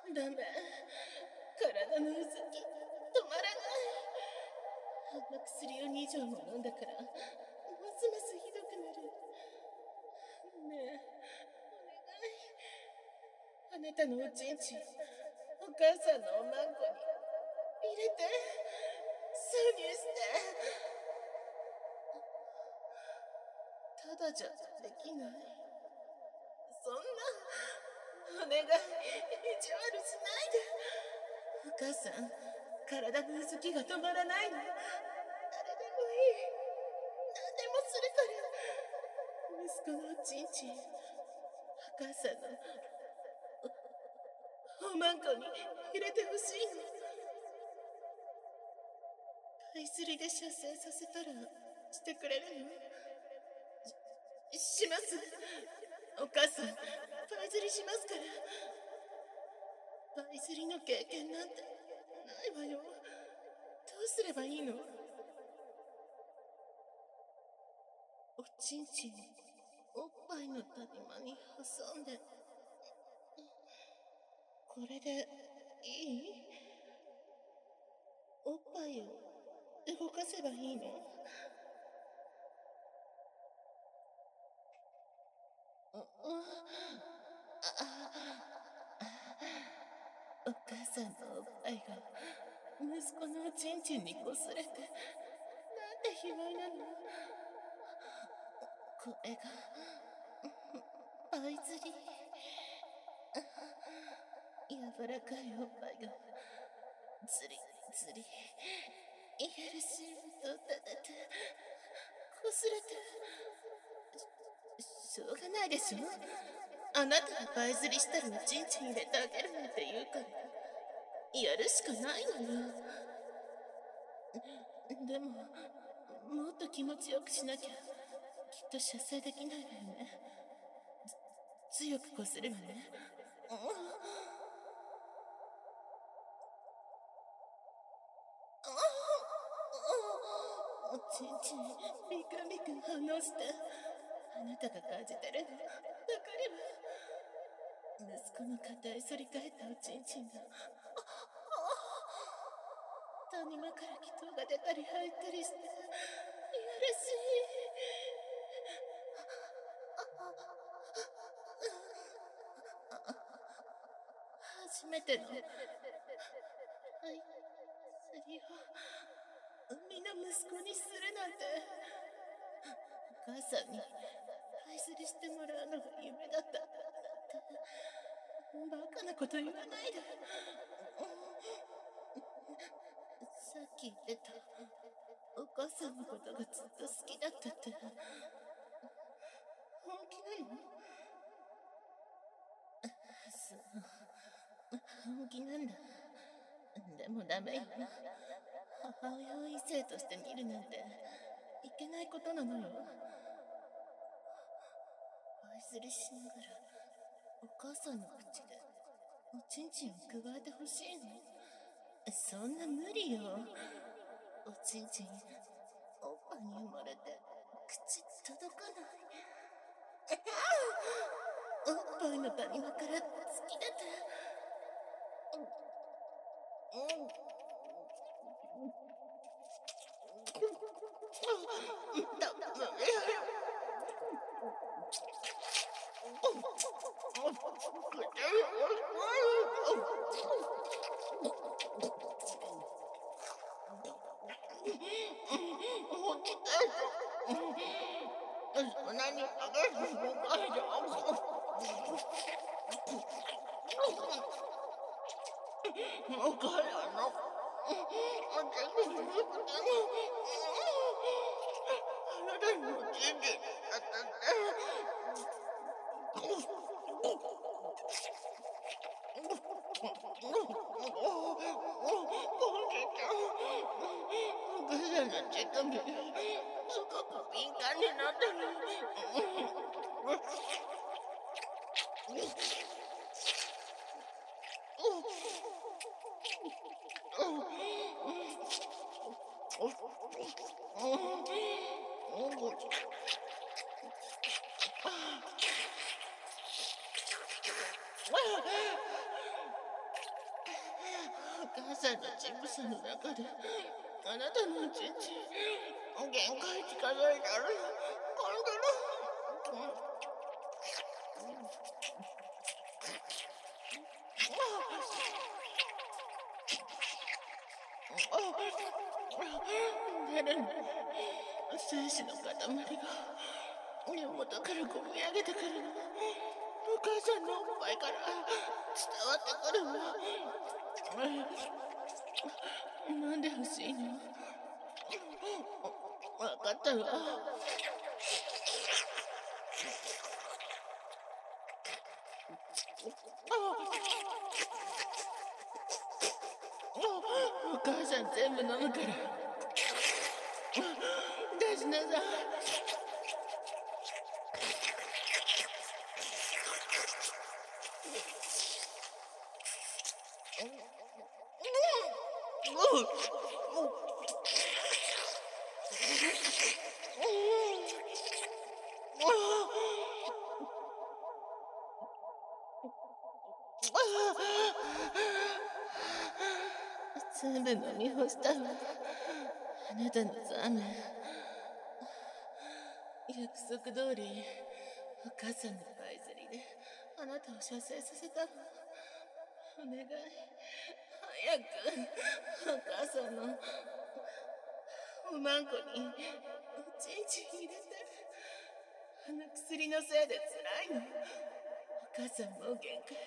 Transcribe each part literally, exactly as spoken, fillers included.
ダメ。体のうずき、止まらない。あんな薬をに錠も飲んだから、ますますひどくなる。ねえ、お願い。あなたのおちんちん、お母さんのおまんこに入れて、挿入して。ただじゃできない。そんな、お願い、意地悪しないで。お母さん、体のうずきが止まらないの。誰でもいい。何でもするから。息子のおちんちん、お母さんのお、おまんこに入れてほしいの。パイ釣りで射精させたらしてくれるの？し、します。お母さん、パイ釣りしますから。パイ釣りの経験なんてないわよ。どうすればいいの？おちんちん、おっぱいの谷間に挟んで。これでいい？おっぱいを動かせばいいの？う、う、あ、お母さんのおっぱいが息子のおちんちんにこすれて、なんて卑猥なの。これがパイ釣り。柔らかいおっぱいがずりずりイヘルシーと立ててこすれて。し、しょうがないでしょ。あなたがパイ釣りしたらおちんちん入れてあげるなんて言うからやるしかないのよ。でももっと気持ちよくしなきゃきっと射精できないわよね。つ強くこするわね。おちんちんビクビク反応して。あなたが感じてるのわかるわ。息子の硬い反り返ったおちんちんが谷間から気筒が出たり入ったりしていやらしい。初めてのパイ釣りを海の息子にするなんて。お母さんにパイ釣りしてもらうのが夢だったなんてバカなこと言わないで。さっき言ってたお母さんのことがずっと好きだったって本気なの？そう、本気なんだ。でもダメよ。母親を異性として見るなんていけないことなのよ。愛すりしながらお母さんの口でおちんちんをくわえてほしいの？そんな無理よ。おちんちんおっぱいに生まれて口届かない。おっぱいの谷間から突き出て。うんそんなに激しく動かないで。お母さんのお手首にくてもあなたのおちんちんに当たってお母さんの手首すごく敏感になってる。 母さんの乳房の中であなたのおちんち限界近づいたらこんでる。出るね。精子の塊が根元からこみ上げてくるの。お母さんのおっぱいから伝わってくるの。なんで欲しいの？わかったわ。お母さん全部飲むから出しなさい。全部飲み干したわ。あなたのザーメン。約束通りお母さんのパイ釣りであなたを射精させたわ。お願い早くお母さんのおまんこにおちんちん入れて。あの薬のせいで辛いの。お母さんもう限界。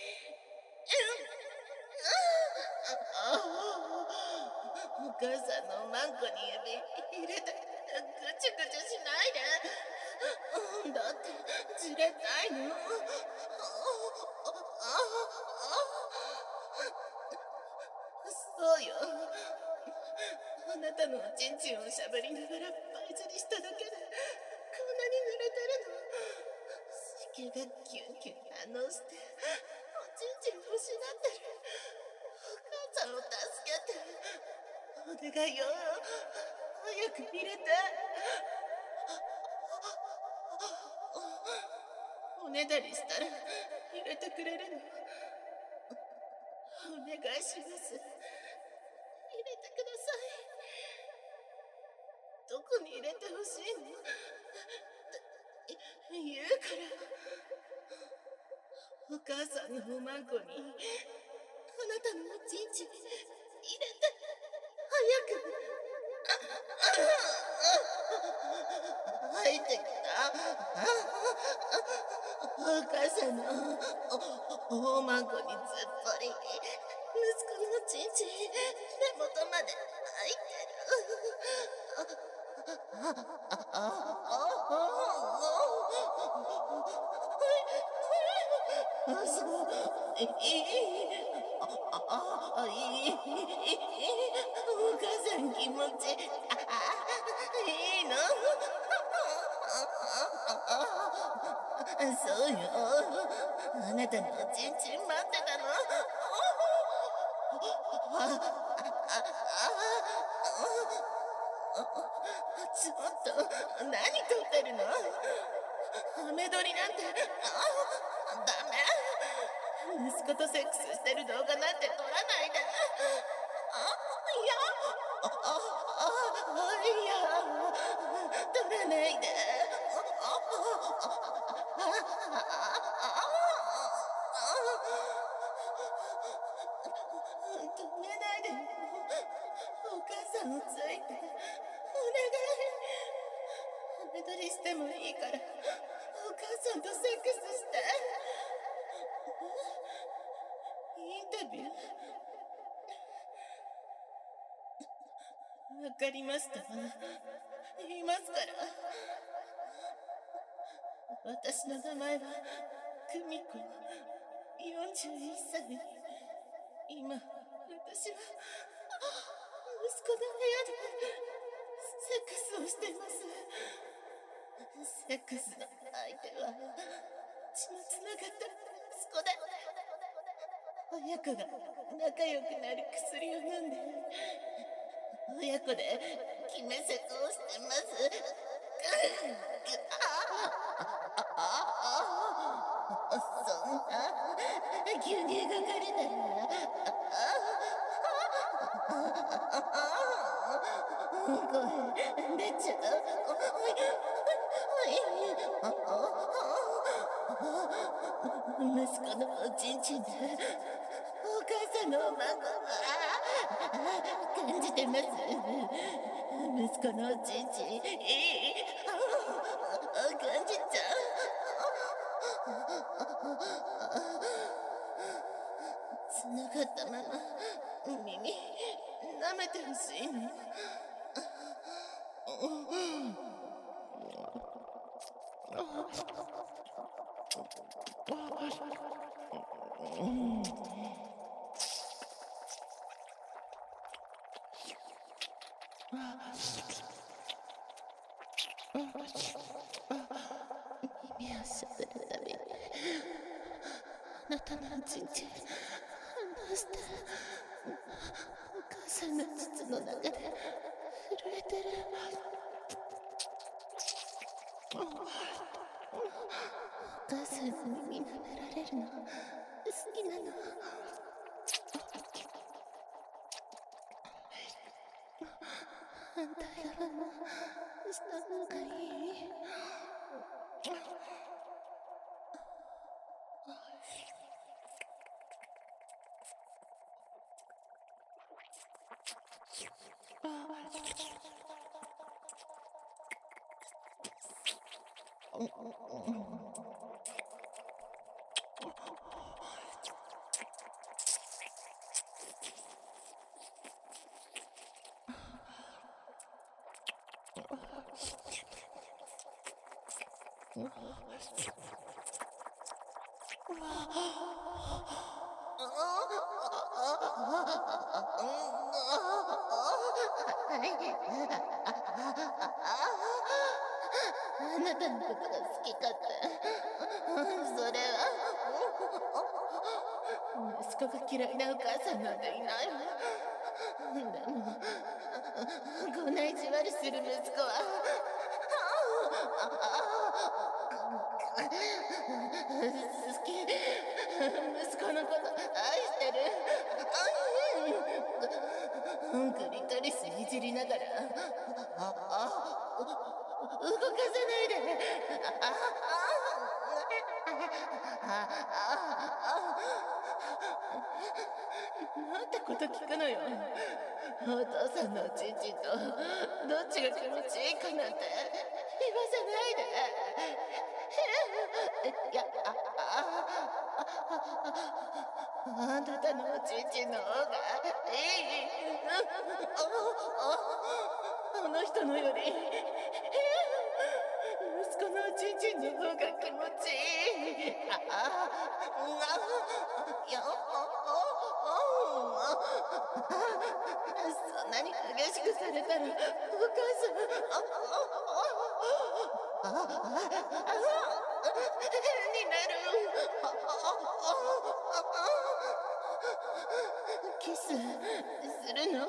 お母さんのおまんこに指入れてぐちゅぐちゅしないで。だってじれたいの。そうよ。あなたのおちんちんをしゃぶりながらパイ釣りしただけでこんなに濡れてるの。子宮がキュンキュン反応しておちんちんを失ってる。お母さんを助けて。お願いよ。早く入れて。おねだりしたら入れてくれるの。お願いします。入れてください。どこに入れてほしいの？言うから。お母さんのおまんこにあなたのおちんちん入れて。早く。入ってきた。お母さんの お, おまんこにずっぽり息子のおちんちん根元まで入ってる。あ、そういい。ああ、いい。お母さん気持ちいいの。そうよ。あなたのおちんちん待ってたの。ちょっと何撮ってるの？ハメ撮りなんてダメ。息子とセックスしてる動画なんて撮らないで。あ、いやああいや撮らないで。止めないで。お母さんをついてお願い。ハメ撮りしてもいいからお母さんとセックスして。インタビューわかりました。言いますから。私の名前は久美子、よんじゅういっさい。今、私は息子の部屋でセックスをしています。セックスの相手は血のつながった息子で、親子が仲良くなる薬を飲んで親子で決めセクをしてます。そんな牛乳がかれたら声出ちゃう。おいおいおい、息子のおちんちんでお母さんのおまごは感じてます。息子のおちんちん、いい感じちゃう。つながったまま耳舐めてほしいの。耳をしゃぶるたび、あなたのおちんちん反応して、お母さんの膣の中で震えてる。お母さんの耳舐められるの好きなの。反対側もした方がいい。あなたのことが好きかって。それは息子が嫌いなお母さんなんていないわ。でもこんな意地悪する息子は好き。息子のこと愛してる。クリトリスいじりながら動かさないで。なんてこと聞くのよ。お父さんのおちんちんとどっちが気持ちいいかなんて言わせないで。いや、あなたのおちんちんの方がいい。あの人のより息子のおちんちんの方が気持ちいい。ああ、やそんなに激しくされたらお母さん変になる。キスするの？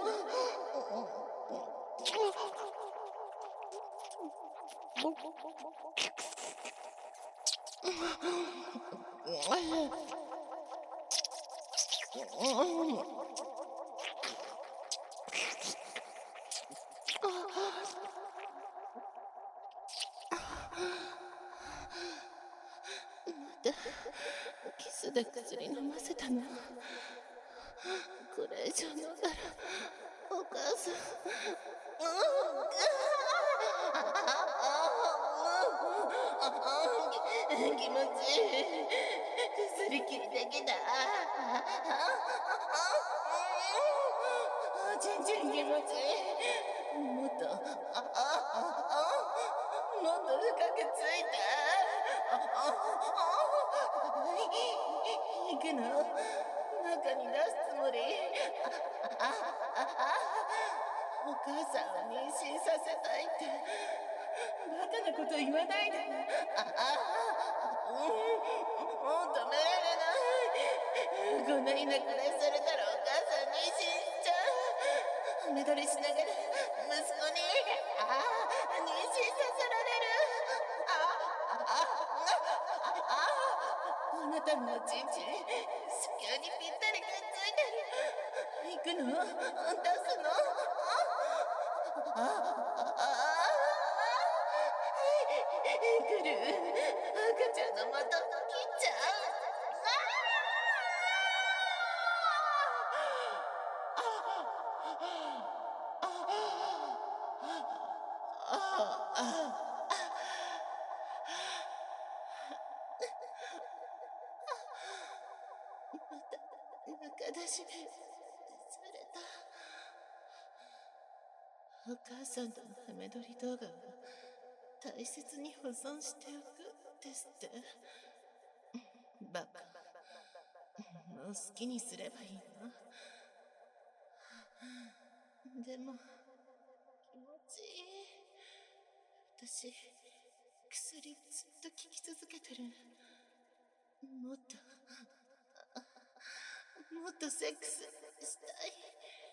キスで薬飲ませたの？これ以上飲んだらお母さん気持ちいい。薬切りできた。おちんちん気持ちいい。もっともっと深くついて。行くの？中に出すつもり？お母さんを妊娠させたいってバカなこと言わないで。もう止められない。こんなに泣くらされたらお母さん妊娠しちゃう。目取りしながら息子にあ妊娠させられる。あなたのおちんちん子宮にぴったりくっついてる。行くの？出すの？ あ来る。赤ちゃんのまた来ちゃう。また中出しでされた。お母さんとのハメ撮り動画を大切に保存しておくですって。バカ。もう好きにすればいいの。でも気持ちいい。私薬ずっと効き続けてる。もっともっとセックスしたい。